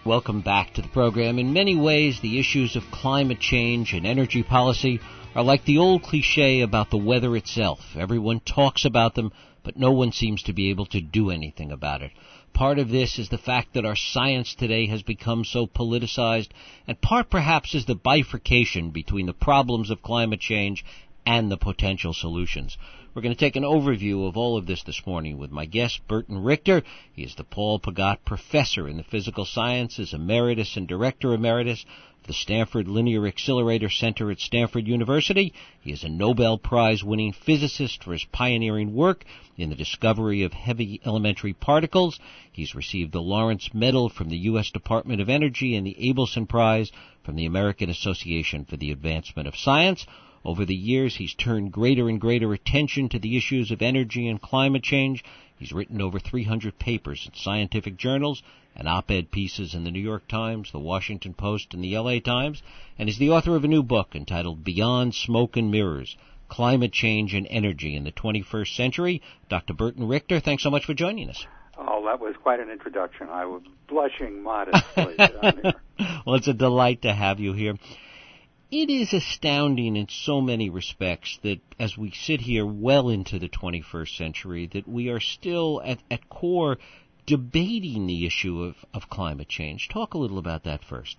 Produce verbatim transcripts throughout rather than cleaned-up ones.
Welcome back to the program. In many ways, the issues of climate change and energy policy are like the old cliche about the weather itself. Everyone talks about them, but no one seems to be able to do anything about it. Part of this is the fact that our science today has become so politicized, and part perhaps is the bifurcation between the problems of climate change and the potential solutions. We're going to take an overview of all of this this morning with my guest, Burton Richter. He is the Paul Pagott Professor in the Physical Sciences, Emeritus and Director Emeritus of the Stanford Linear Accelerator Center at Stanford University. He is a Nobel Prize-winning physicist for his pioneering work in the discovery of heavy elementary particles. He's received the Lawrence Medal from the U S Department of Energy and the Abelson Prize from the American Association for the Advancement of Science. Over the years, he's turned greater and greater attention to the issues of energy and climate change. He's written over three hundred papers in scientific journals and op-ed pieces in the New York Times, the Washington Post, and the L A Times, and is the author of a new book entitled Beyond Smoke and Mirrors, Climate Change and Energy in the twenty-first Century. Doctor Burton Richter, thanks so much for joining us. Oh, that was quite an introduction. I was blushing modestly down here. Well, it's a delight to have you here. It is astounding in so many respects that as we sit here well into the twenty-first century, that we are still at, at core debating the issue of, of climate change. Talk a little about that first.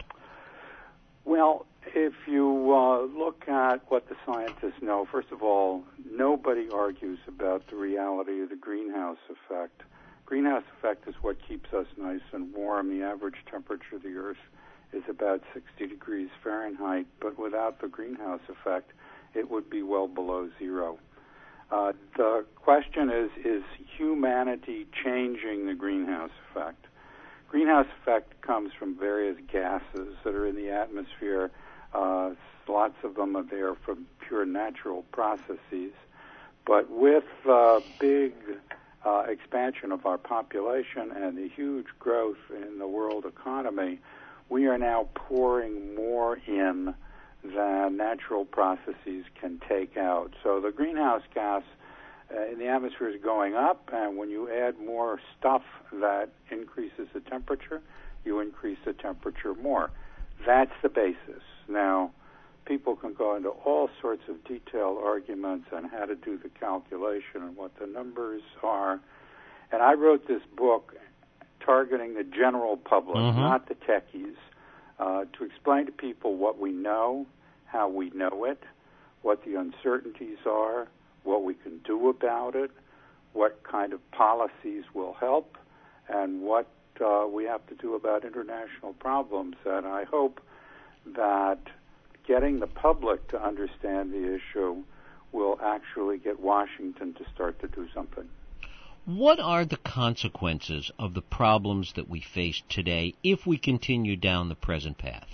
Well, if you uh, look at what the scientists know, first of all, nobody argues about the reality of the greenhouse effect. Greenhouse effect is what keeps us nice and warm. The average temperature of the Earth is about sixty degrees Fahrenheit, but without the greenhouse effect, it would be well below zero. Uh, the question is, is humanity changing the greenhouse effect? Greenhouse effect comes from various gases that are in the atmosphere. Uh, lots of them are there from pure natural processes. But with uh, big uh, expansion of our population and the huge growth in the world economy, we are now pouring more in than natural processes can take out. So the greenhouse gas uh, in the atmosphere is going up, and when you add more stuff that increases the temperature, you increase the temperature more. That's the basis. Now, people can go into all sorts of detailed arguments on how to do the calculation and what the numbers are. And I wrote this book targeting the general public, mm-hmm. not the techies, uh, to explain to people what we know, how we know it, what the uncertainties are, what we can do about it, what kind of policies will help, and what uh, we have to do about international problems. And I hope that getting the public to understand the issue will actually get Washington to start to do something. What are the consequences of the problems that we face today if we continue down the present path?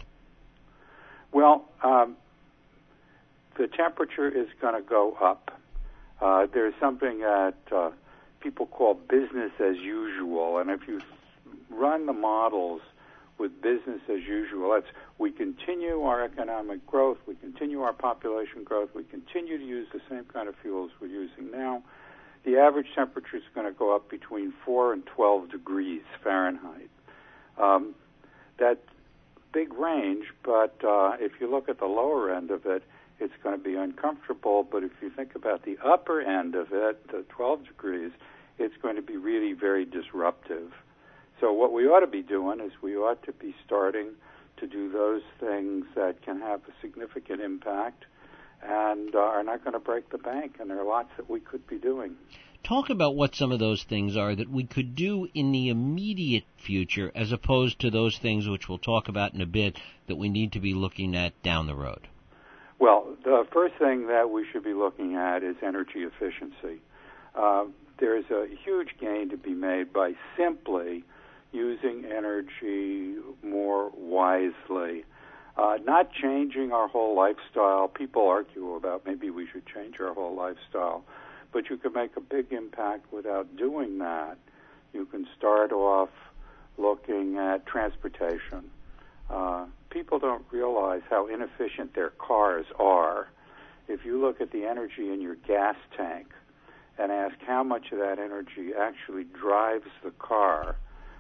Well, um, the temperature is going to go up. Uh, there's something that uh, people call business as usual, and if you run the models with business as usual, that's we continue our economic growth, we continue our population growth, we continue to use the same kind of fuels we're using now, the average temperature is going to go up between four and twelve degrees Fahrenheit. Um, that's big range, but uh, if you look at the lower end of it, it's going to be uncomfortable. But if you think about the upper end of it, the twelve degrees, it's going to be really very disruptive. So what we ought to be doing is we ought to be starting to do those things that can have a significant impact and uh, are not going to break the bank, and there are lots that we could be doing. Talk about what some of those things are that we could do in the immediate future as opposed to those things which we'll talk about in a bit that we need to be looking at down the road. Well, the first thing that we should be looking at is energy efficiency. Uh, there's a huge gain to be made by simply using energy more wisely. Uh, not changing our whole lifestyle. People argue about maybe we should change our whole lifestyle, but you can make a big impact without doing that. You can start off looking at transportation. Uh, people don't realize how inefficient their cars are. If you look at the energy in your gas tank and ask how much of that energy actually drives the car,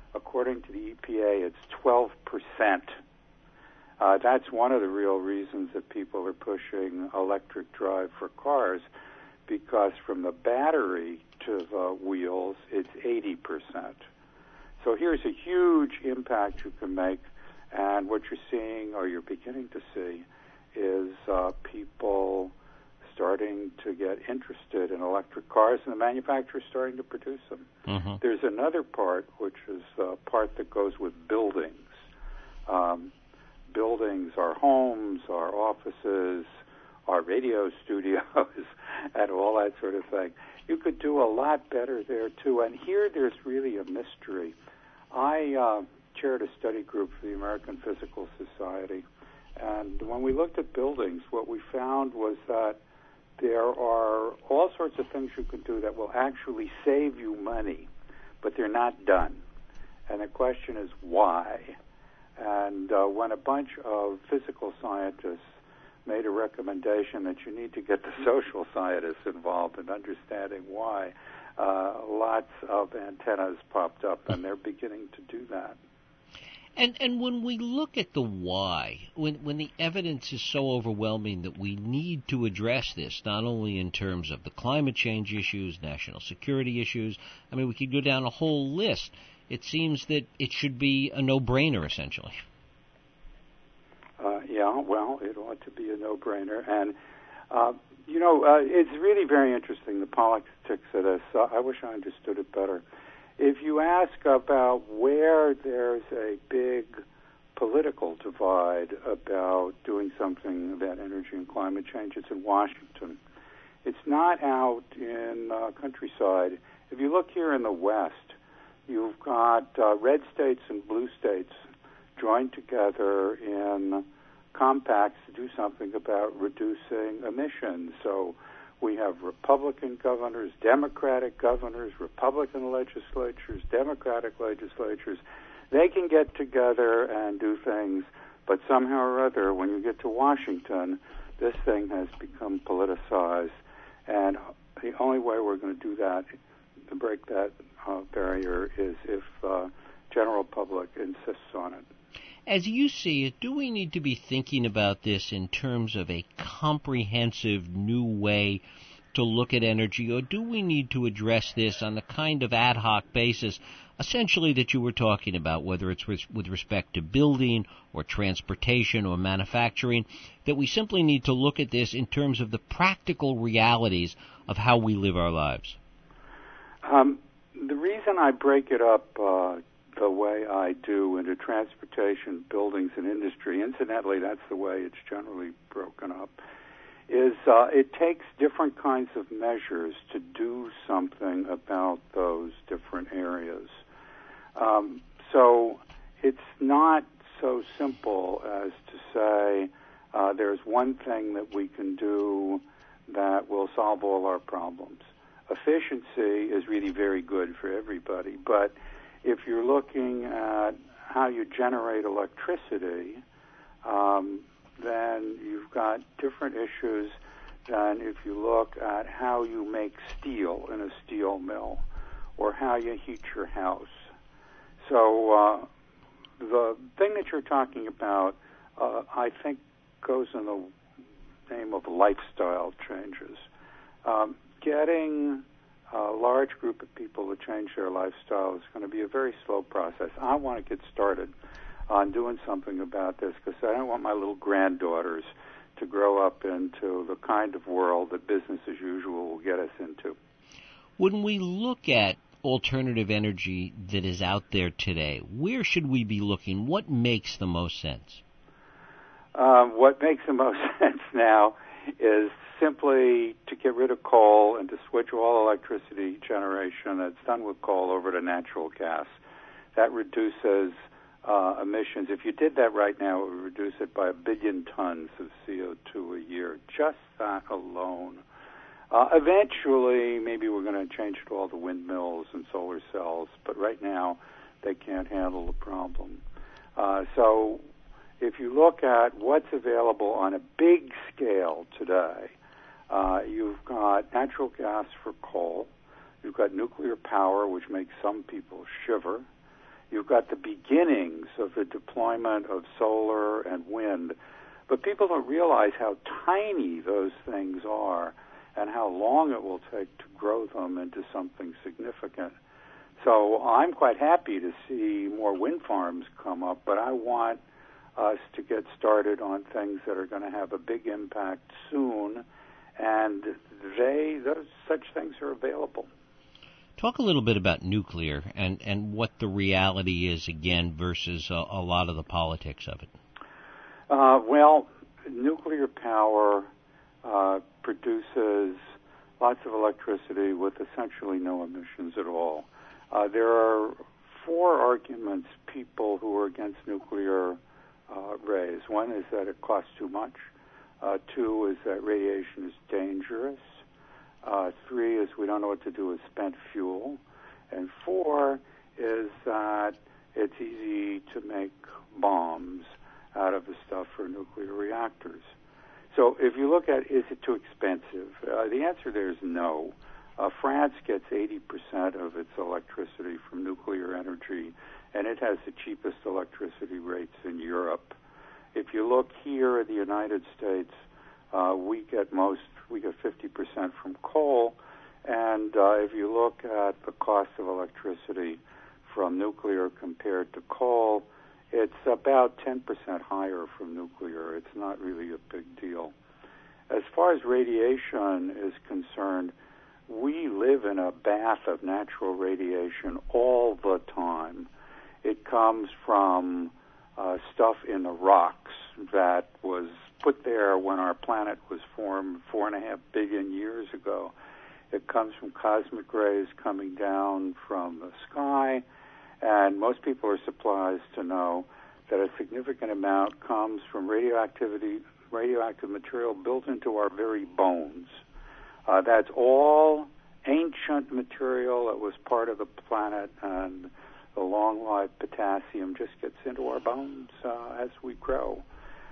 According to the E P A, it's twelve percent. Uh, that's one of the real reasons that people are pushing electric drive for cars, because from the battery to the wheels, it's eighty percent. So here's a huge impact you can make, and what you're seeing, or you're beginning to see, is uh, people starting to get interested in electric cars, and the manufacturers starting to produce them. Mm-hmm. There's another part, which is the part that goes with buildings. Um, buildings, our homes, our offices, our radio studios, and all that sort of thing. You could do a lot better there, too. And here there's really a mystery. I uh, chaired a study group for the American Physical Society, and when we looked at buildings, what we found was that there are all sorts of things you can do that will actually save you money, but they're not done. And the question is why? And uh, when a bunch of physical scientists made a recommendation that you need to get the social scientists involved in understanding why, uh, lots of antennas popped up, and they're beginning to do that. And and when we look at the why, when when the evidence is so overwhelming that we need to address this, not only in terms of the climate change issues, national security issues, I mean, we could go down a whole list. It seems that it should be a no-brainer, essentially. Uh, yeah, well, it ought to be a no-brainer. And, uh, you know, uh, it's really very interesting, the politics of this. Uh, I wish I understood it better. If you ask about where there's a big political divide about doing something about energy and climate change, it's in Washington. It's not out in uh, countryside. If you look here in the West, you've got uh, red states and blue states joined together in compacts to do something about reducing emissions. So we have Republican governors, Democratic governors, Republican legislatures, Democratic legislatures. They can get together and do things, but somehow or other, when you get to Washington, this thing has become politicized. And the only way we're going to do that, to break that uh, barrier, is if uh, general public insists on it. As you see it, do we need to be thinking about this in terms of a comprehensive new way to look at energy, or do we need to address this on the kind of ad hoc basis, essentially, that you were talking about, whether it's with respect to building or transportation or manufacturing, that we simply need to look at this in terms of the practical realities of how we live our lives? Um, the reason I break it up uh, the way I do into transportation, buildings, and industry, incidentally, that's the way it's generally broken up, is uh, it takes different kinds of measures to do something about those different areas. Um, so it's not so simple as to say uh, there's one thing that we can do that will solve all our problems. Efficiency is really very good for everybody, but if you're looking at how you generate electricity, um, then you've got different issues than if you look at how you make steel in a steel mill or how you heat your house. So uh, the thing that you're talking about, uh, I think, goes in the name of lifestyle changes. Um, getting a large group of people to change their lifestyle is going to be a very slow process. I want to get started on doing something about this because I don't want my little granddaughters to grow up into the kind of world that business as usual will get us into. When we look at alternative energy that is out there today, where should we be looking? What makes the most sense? Um, what makes the most sense now is simply to get rid of coal and to switch all electricity generation that's done with coal over to natural gas. That reduces uh, emissions. If you did that right now, it would reduce it by a billion tons of C O two a year, just that alone. Uh, eventually, maybe we're going to change it to all the windmills and solar cells, but right now they can't handle the problem. Uh, so if you look at what's available on a big scale today, uh, you've got natural gas for coal, you've got nuclear power, which makes some people shiver, You've got the beginnings of the deployment of solar and wind. But people don't realize how tiny those things are and how long it will take to grow them into something significant. So I'm quite happy to see more wind farms come up, but I want us to get started on things that are going to have a big impact soon, and they those such things are available. Talk a little bit about nuclear and, and what the reality is, again, versus a, a lot of the politics of it. Uh, well, nuclear power uh, produces lots of electricity with essentially no emissions at all. Uh, there are four arguments people who are against nuclear uh, raise. One is that it costs too much. Uh, two is that radiation is dangerous. Uh, three is we don't know what to do with spent fuel. And four is that it's easy to make bombs out of the stuff for nuclear reactors. So if you look at, is it too expensive? Uh, the answer there is no. Uh, France gets eighty percent of its electricity from nuclear energy, and it has the cheapest electricity rates in Europe. If you look here in the United States, uh, we get most, we get fifty percent from coal, and uh, if you look at the cost of electricity from nuclear compared to coal, it's about ten percent higher from nuclear. It's not really a big deal. As far as radiation is concerned, we live in a bath of natural radiation all the time. It comes from uh, stuff in the rocks that was put there when our planet was formed four and a half billion years ago. It comes from cosmic rays coming down from the sky, and most people are surprised to know that a significant amount comes from radioactivity, radioactive material built into our very bones. Uh, that's all ancient material that was part of the planet, and the long-lived potassium just gets into our bones uh, as we grow.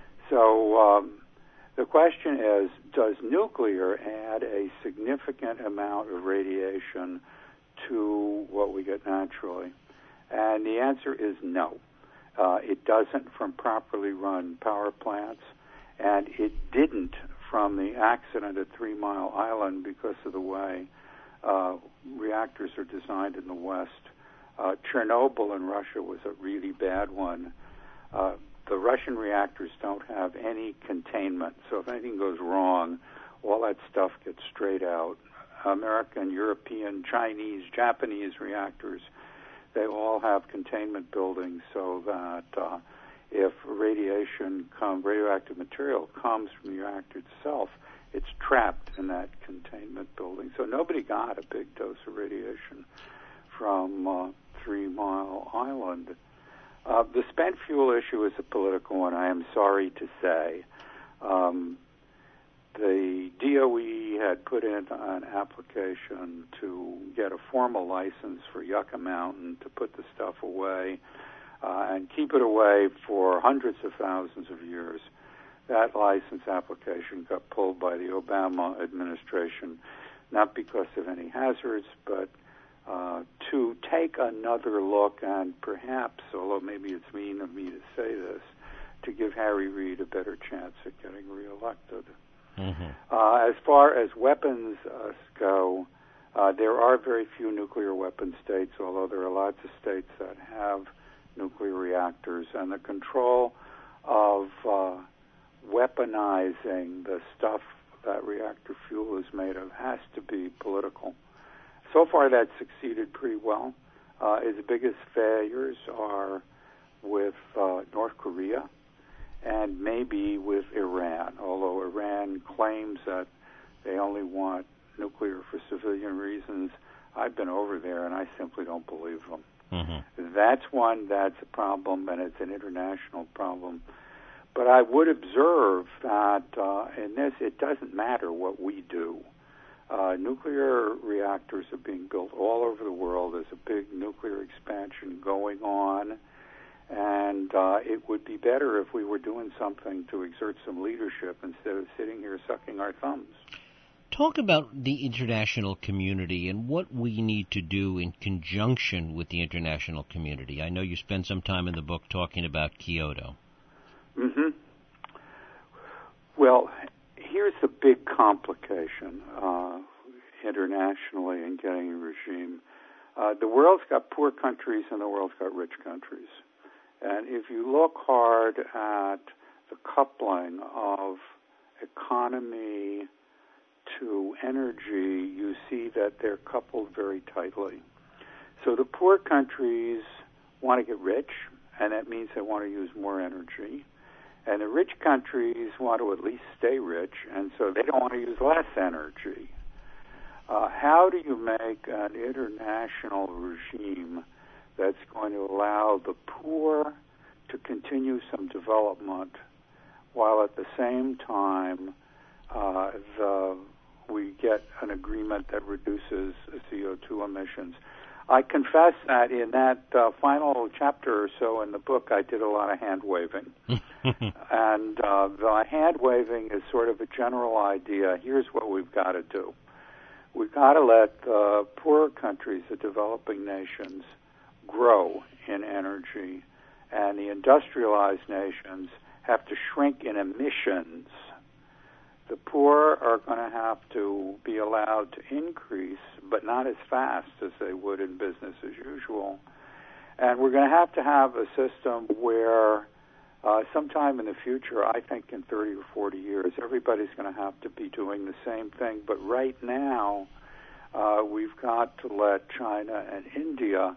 So um, the question is, does nuclear add a significant amount of radiation to what we get naturally? And the answer is no. Uh, it doesn't from properly run power plants, and it didn't from the accident at Three Mile Island because of the way uh, reactors are designed in the West. Uh, Chernobyl in Russia was a really bad one. Uh, the Russian reactors don't have any containment, so if anything goes wrong, all that stuff gets straight out. American, European, Chinese, Japanese reactors, they all have containment buildings so that uh, if radiation, come, radioactive material comes from the reactor itself, it's trapped in that containment building. So nobody got a big dose of radiation from uh, Three Mile Island. Uh, the spent fuel issue is a political one, I am sorry to say. Um, the D O E had put in an application to get a formal license for Yucca Mountain to put the stuff away uh, and keep it away for hundreds of thousands of years. That license application got pulled by the Obama administration, not because of any hazards, but uh, to take another look and perhaps, although maybe it's mean of me to say this, to give Harry Reid a better chance at getting reelected. Mm-hmm. Uh, as far as weapons uh, go, uh, there are very few nuclear weapon states, although there are lots of states that have nuclear reactors, and the control of uh, weaponizing the stuff that reactor fuel is made of has to be political. So far, that's succeeded pretty well. Uh, its biggest failures are with uh, North Korea and maybe with Iran, although Iran claims that they only want nuclear for civilian reasons. I've been over there, and I simply don't believe them. Mm-hmm. That's one that's a problem, and it's an international problem. But I would observe that uh, in this, it doesn't matter what we do. Uh, nuclear reactors are being built all over the world. There's a big nuclear expansion going on, and uh, it would be better if we were doing something to exert some leadership instead of sitting here sucking our thumbs. Talk about the international community and what we need to do in conjunction with the international community. I know you spend some time in the book talking about Kyoto. Mm-hmm. Well, here's the big complication uh, internationally in getting a regime. Uh, the world's got poor countries and the world's got rich countries. And if you look hard at the coupling of economy to energy, you see that they're coupled very tightly. So the poor countries want to get rich, and that means they want to use more energy. And the rich countries want to at least stay rich, and so they don't want to use less energy. Uh, how do you make an international regime that's going to allow the poor to continue some development while at the same time uh, the, we get an agreement that reduces C O two emissions? I confess that in that uh, final chapter or so in the book, I did a lot of hand-waving. and uh, the hand-waving is sort of a general idea. Here's what we've got to do. We've got to let the poorer countries, the developing nations, grow in energy, and the industrialized nations have to shrink in emissions. The poor are going to have to be allowed to increase, but not as fast as they would in business as usual. And we're going to have to have a system where uh, sometime in the future, I think in thirty or forty years, everybody's going to have to be doing the same thing. But right now, uh, we've got to let China and India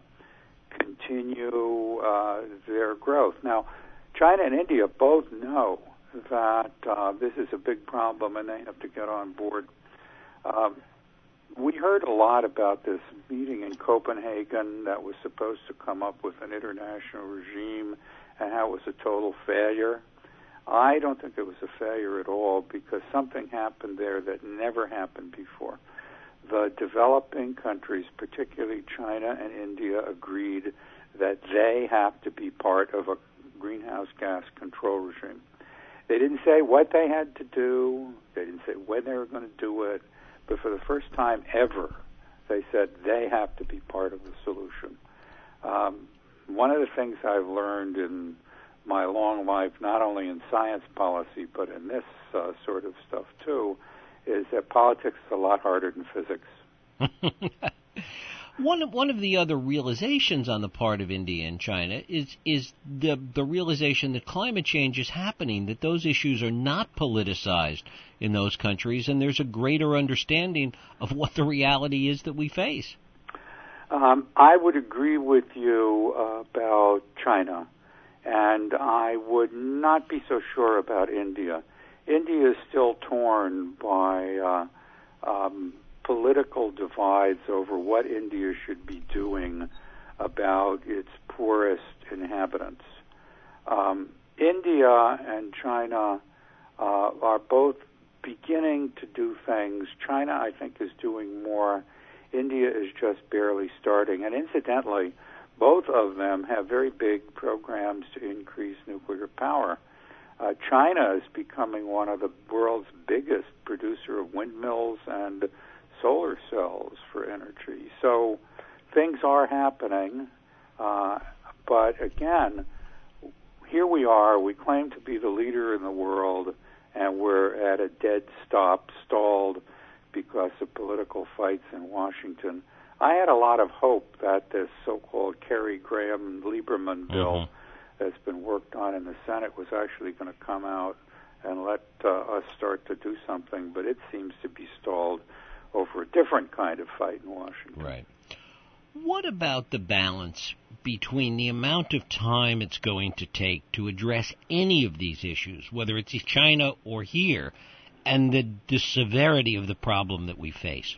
continue uh, their growth. Now, China and India both know that uh, this is a big problem, and they have to get on board. Um, we heard a lot about this meeting in Copenhagen that was supposed to come up with an international regime and how it was a total failure. I don't think it was a failure at all, because something happened there that never happened before. The developing countries, particularly China and India, agreed that they have to be part of a greenhouse gas control regime. They didn't say what they had to do. They didn't say when they were going to do it. But for the first time ever, they said they have to be part of the solution. Um, one of the things I've learned in my long life, not only in science policy, but in this uh, sort of stuff too, is that politics is a lot harder than physics. One of, one of the other realizations on the part of India and China is is the the realization that climate change is happening, that those issues are not politicized in those countries, and there's a greater understanding of what the reality is that we face. Um, I would agree with you uh, about China, and I would not be so sure about India. India is still torn by uh, um, political divides over what India should be doing about its poorest inhabitants. Um, India and China uh, are both beginning to do things. China, I think, is doing more. India is just barely starting. And incidentally, both of them have very big programs to increase nuclear power. Uh, China is becoming one of the world's biggest producer of windmills and solar cells for energy. So things are happening, uh, but again, here we are. We claim to be the leader in the world, and we're at a dead stop, stalled because of political fights in Washington. I had a lot of hope that this so-called Kerry Graham-Lieberman bill mm-hmm. that's been worked on in the Senate was actually going to come out and let uh, us start to do something, but it seems to be stalled over a different kind of fight in Washington. Right. What about the balance between the amount of time it's going to take to address any of these issues, whether it's China or here, and the, the severity of the problem that we face?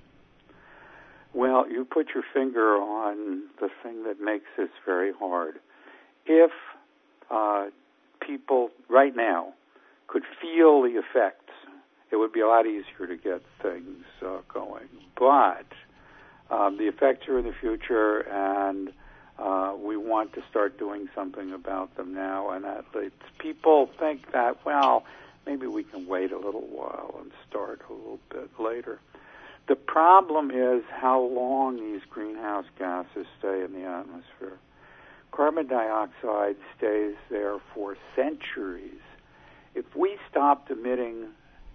Well, you put your finger on the thing that makes this very hard. If uh, people right now could feel the effects, it would be a lot easier to get things uh, going. But um, the effects are in the future, and uh, we want to start doing something about them now. And that lets people think that, well, maybe we can wait a little while and start a little bit later. The problem is how long these greenhouse gases stay in the atmosphere. Carbon dioxide stays there for centuries. If we stopped emitting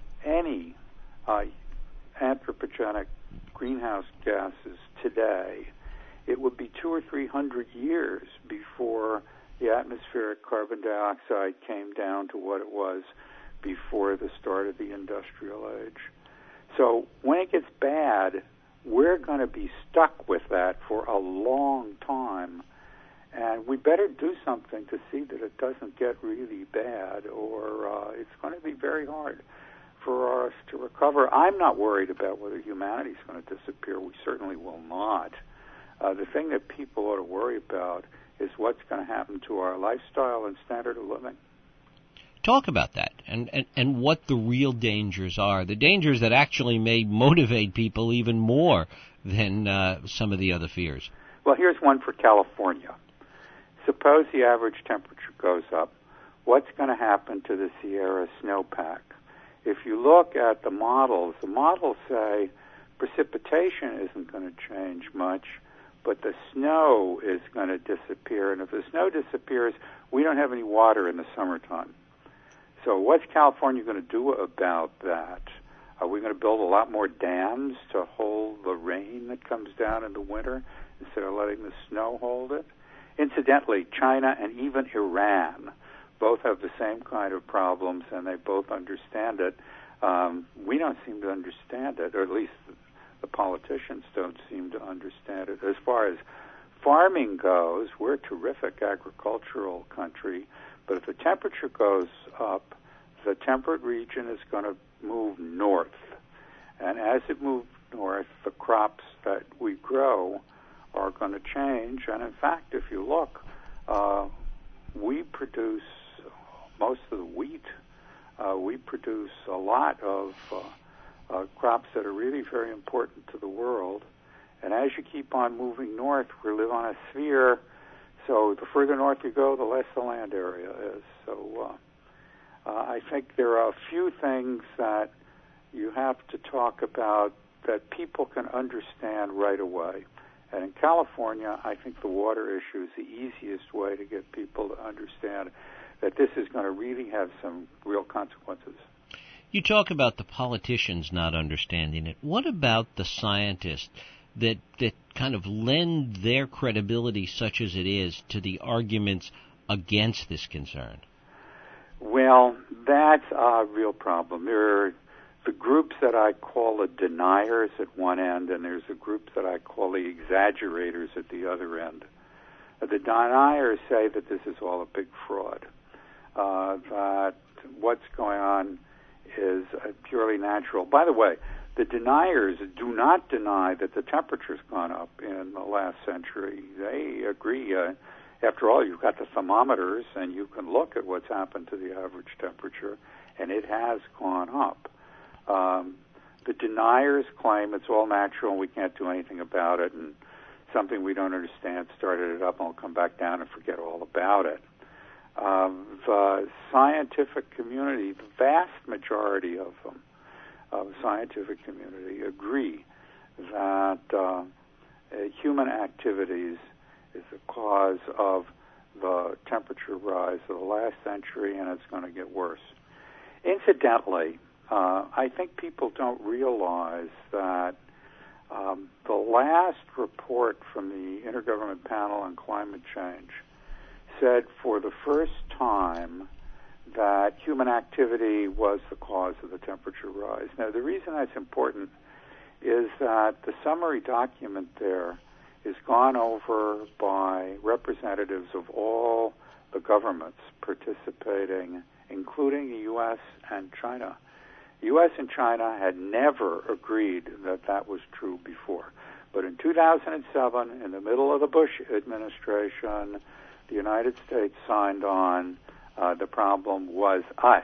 any uh, anthropogenic greenhouse gases today, it would be two or three hundred years before the atmospheric carbon dioxide came down to what it was before the start of the industrial age. So when it gets bad, we're going to be stuck with that for a long time. And we better do something to see that it doesn't get really bad, or uh, it's going to be very hard for us to recover. I'm not worried about whether humanity is going to disappear. We certainly will not. Uh, the thing that people ought to worry about is what's going to happen to our lifestyle and standard of living. Talk about that and, and, and what the real dangers are, the dangers that actually may motivate people even more than uh, some of the other fears. Well, here's one for California. Suppose the average temperature goes up. What's going to happen to the Sierra snowpack? If you look at the models, the models say precipitation isn't going to change much, but the snow is going to disappear. And if the snow disappears, we don't have any water in the summertime. So what's California going to do about that? Are we going to build a lot more dams to hold the rain that comes down in the winter instead of letting the snow hold it? Incidentally, China and even Iran both have the same kind of problems, and they both understand it. Um, we don't seem to understand it, or at least the politicians don't seem to understand it. As far as farming goes, we're a terrific agricultural country, but if the temperature goes up, the temperate region is going to move north. And as it moves north, the crops that we grow are going to change. And in fact, if you look, uh, we produce most of the wheat. Uh, we produce a lot of uh, uh, crops that are really very important to the world. And as you keep on moving north, we live on a sphere, so the further north you go, the less the land area is. So uh, uh, I think there are a few things that you have to talk about that people can understand right away. And in California, I think the water issue is the easiest way to get people to understand that this is going to really have some real consequences. You talk about the politicians not understanding it. What about the scientists that that kind of lend their credibility, such as it is, to the arguments against this concern? Well, that's a real problem. There are the groups that I call the deniers at one end, and there's the groups that I call the exaggerators at the other end. The deniers say that this is all a big fraud, uh, that what's going on is uh, purely natural. By the way, the deniers do not deny that the temperature's gone up in the last century. They agree. Uh, after all, you've got the thermometers, and you can look at what's happened to the average temperature, and it has gone up. Um, the deniers claim it's all natural and we can't do anything about it, and something we don't understand started it up and we'll come back down and forget all about it. Um, the scientific community, the vast majority of them, of the scientific community, agree that uh, human activities is the cause of the temperature rise of the last century, and it's going to get worse. Incidentally, uh, I think people don't realize that um, the last report from the Intergovernmental Panel on Climate Change said for the first time that human activity was the cause of the temperature rise. Now, the reason that's important is that the summary document there is gone over by representatives of all the governments participating, including the U S and China. The U S and China had never agreed that that was true before. But in two thousand seven, in the middle of the Bush administration, the United States signed on. Uh, the problem was us.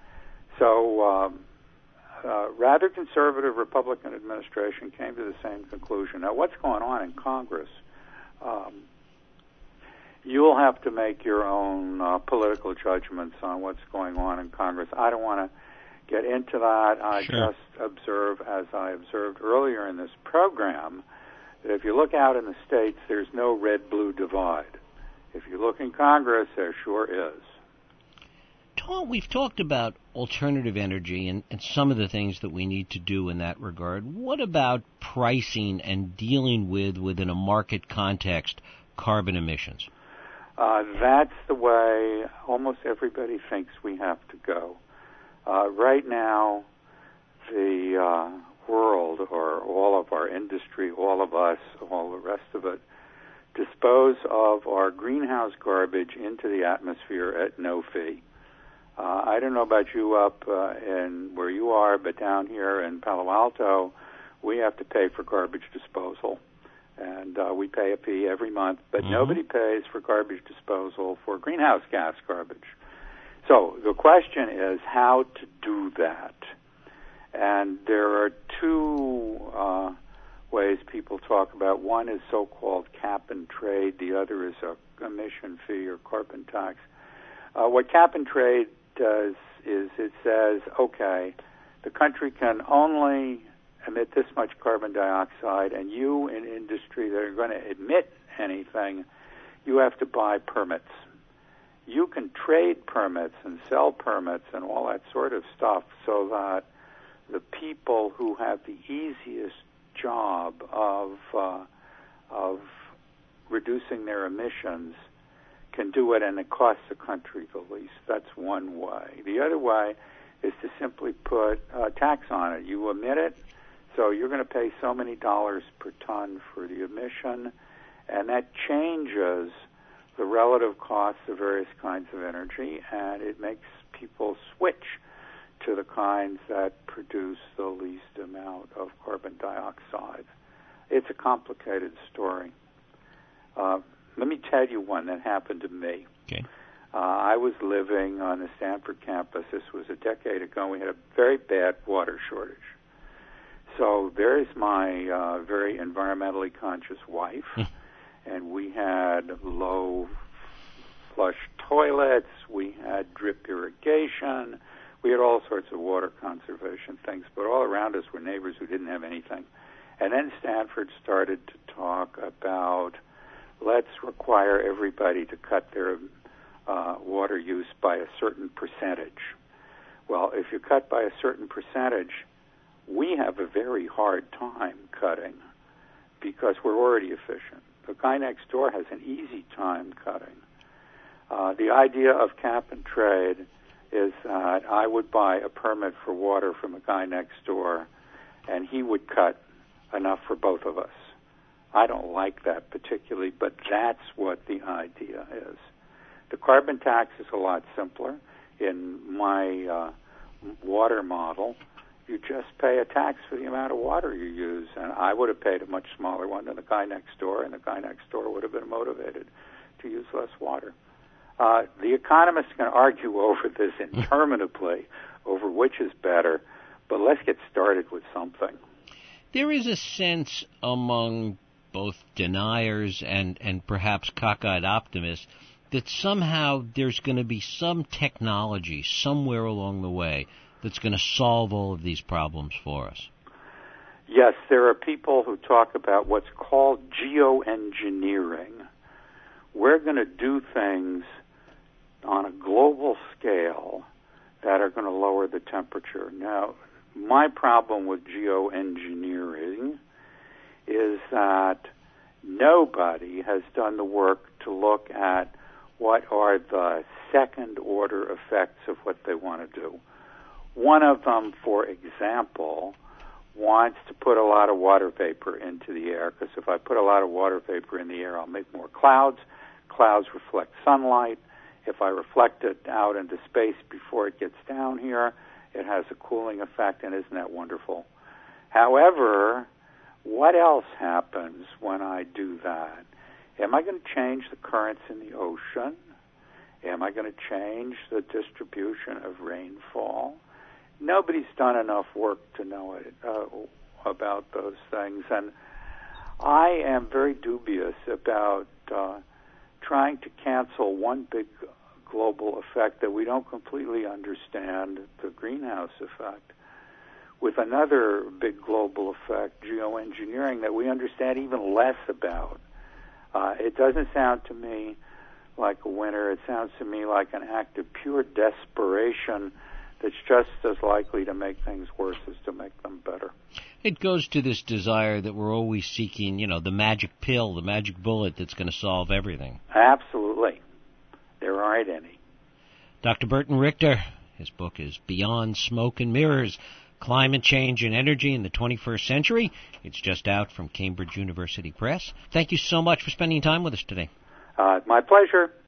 So um, uh, rather conservative Republican administration came to the same conclusion. Now, what's going on in Congress? Um, you'll have to make your own uh, political judgments on what's going on in Congress. I don't want to get into that. I sure. just observe, as I observed earlier in this program, that if you look out in the states, there's no red-blue divide. If you look in Congress, there sure is. Tom, we've talked about alternative energy and, and some of the things that we need to do in that regard. What about pricing and dealing with, within a market context, carbon emissions? Uh, that's the way almost everybody thinks we have to go. Uh, right now, the uh, world, or all of our industry, all of us, all the rest of it, dispose of our greenhouse garbage into the atmosphere at no fee. Uh, I don't know about you up uh, in where you are, but down here in Palo Alto, we have to pay for garbage disposal. And uh, we pay a fee every month, but mm-hmm. nobody pays for garbage disposal for greenhouse gas garbage. So the question is how to do that. And there are two uh, ways people talk about. One is so-called cap and trade. The other is a emission fee or carbon tax. Uh, what cap and trade does is it says, okay, the country can only emit this much carbon dioxide, and you in industry that are going to emit anything, you have to buy permits. You can trade permits and sell permits and all that sort of stuff so that the people who have the easiest job of uh, of reducing their emissions can do it, and it costs the country the least. That's one way. The other way is to simply put a tax on it. You emit it, so you're going to pay so many dollars per ton for the emission, and that changes the relative costs of various kinds of energy, and it makes people switch to the kinds that produce the least amount of carbon dioxide. It's a complicated story. Uh, let me tell you one that happened to me. Okay. Uh, I was living on the Stanford campus. This was a decade ago. We had a very bad water shortage. So there's my uh, very environmentally conscious wife, and we had low flush toilets, we had drip irrigation, we had all sorts of water conservation things, but all around us were neighbors who didn't have anything. And then Stanford started to talk about, let's require everybody to cut their uh, water use by a certain percentage. Well, if you cut by a certain percentage, we have a very hard time cutting because we're already efficient. The guy next door has an easy time cutting. Uh, the idea of cap and trade is that I would buy a permit for water from a guy next door, and he would cut enough for both of us. I don't like that particularly, but that's what the idea is. The carbon tax is a lot simpler. In my uh, water model, you just pay a tax for the amount of water you use, and I would have paid a much smaller one than the guy next door, and the guy next door would have been motivated to use less water. Uh, the economists can argue over this interminably, over which is better, but let's get started with something. There is a sense among both deniers and, and perhaps cockeyed optimists that somehow there's going to be some technology somewhere along the way that's going to solve all of these problems for us. Yes, there are people who talk about what's called geoengineering. We're going to do things on a global scale that are going to lower the temperature. Now, my problem with geoengineering is that nobody has done the work to look at what are the second-order effects of what they want to do. One of them, for example, wants to put a lot of water vapor into the air, because if I put a lot of water vapor in the air, I'll make more clouds. Clouds reflect sunlight. If I reflect it out into space before it gets down here, it has a cooling effect, and isn't that wonderful? However, what else happens when I do that? Am I going to change the currents in the ocean? Am I going to change the distribution of rainfall? Nobody's done enough work to know it, uh, about those things, and I am very dubious about uh, trying to cancel one big global effect that we don't completely understand, the greenhouse effect, with another big global effect, geoengineering, that we understand even less about. Uh, it doesn't sound to me like a winner. It sounds to me like an act of pure desperation that's just as likely to make things worse as to make them better. It goes to this desire that we're always seeking, you know, the magic pill, the magic bullet that's going to solve everything. Absolutely. There aren't any. Doctor Burton Richter, his book is Beyond Smoke and Mirrors, Climate Change and Energy in the twenty-first Century. It's just out from Cambridge University Press. Thank you so much for spending time with us today. Uh, my pleasure.